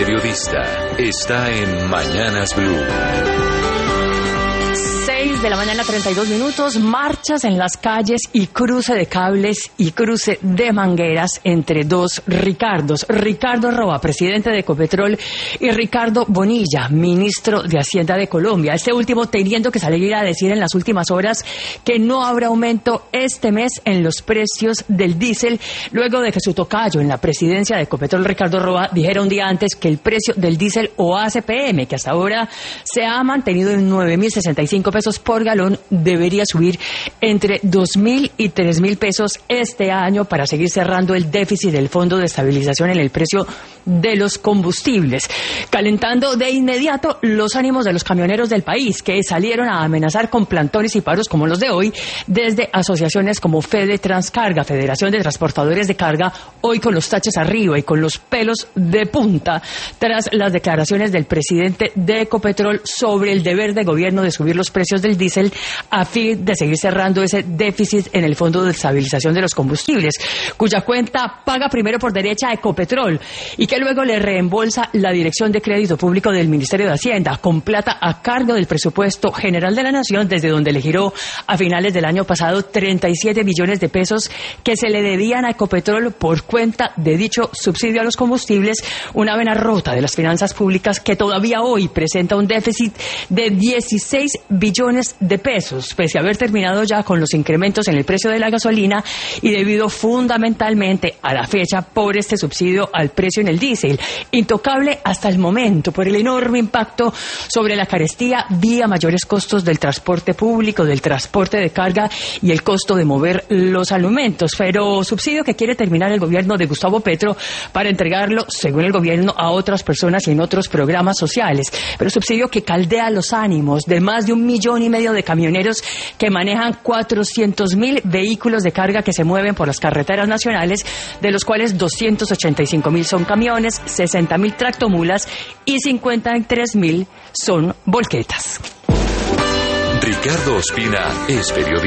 periodista está en Mañanas Blue. 6 de la mañana, 32 minutos, marchas en las calles y cruce de cables y cruce de mangueras entre dos Ricardos. Ricardo Roa, presidente de Ecopetrol, y Ricardo Bonilla, ministro de Hacienda de Colombia. Este último teniendo que salir a decir en las últimas horas que no habrá aumento este mes en los precios del diésel, luego de que su tocayo en la presidencia de Ecopetrol, Ricardo Roa, dijera un día antes que el precio del diésel o ACPM, que hasta ahora se ha mantenido en 9.065 pesos por galón, debería subir entre 2.000 y 3.000 pesos este año para seguir cerrando el déficit del Fondo de Estabilización en el precio de los combustibles, calentando de inmediato los ánimos de los camioneros del país, que salieron a amenazar con plantones y paros como los de hoy, desde asociaciones como Fede Transcarga, Federación de Transportadores de Carga, hoy con los taches arriba y con los pelos de punta, tras las declaraciones del presidente de Ecopetrol sobre el deber de gobierno de subir los precios del diésel a fin de seguir cerrando ese déficit en el Fondo de Estabilización de los Combustibles, cuya cuenta paga primero por derecha a Ecopetrol y que luego le reembolsa la Dirección de Crédito Público del Ministerio de Hacienda, con plata a cargo del presupuesto general de la Nación, desde donde le giró a finales del año pasado 37 billones de pesos que se le debían a Ecopetrol por cuenta de dicho subsidio a los combustibles, una vena rota de las finanzas públicas que todavía hoy presenta un déficit de 16 billones de pesos, pese a haber terminado ya con los incrementos en el precio de la gasolina y debido fundamentalmente a la fecha por este subsidio al precio en el diésel, intocable hasta el momento por el enorme impacto sobre la carestía vía mayores costos del transporte público, del transporte de carga y el costo de mover los alimentos, pero subsidio que quiere terminar el gobierno de Gustavo Petro para entregarlo, según el gobierno, a otras personas y en otros programas sociales, pero subsidio que caldea los ánimos de más de 1,5 millones de camioneros que manejan 400.000 vehículos de carga que se mueven por las carreteras nacionales, de los cuales 285.000 son camiones, 60.000 tractomulas y 53.000 son volquetas. Ricardo Ospina es periodista.